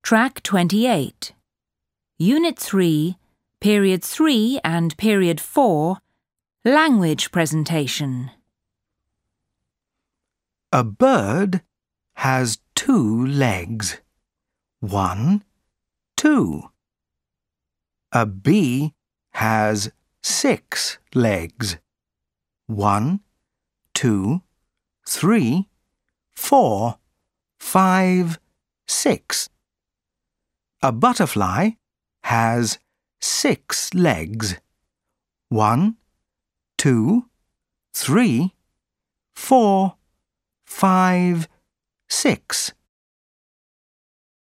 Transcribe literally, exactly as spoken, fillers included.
Track twenty-eight. Unit three, Period three and Period four, Language Presentation. A bird has two legs. One, two. A bee has six legs. One, two, three, four, five, six. A butterfly has six legs. One, two, three, four, five, six.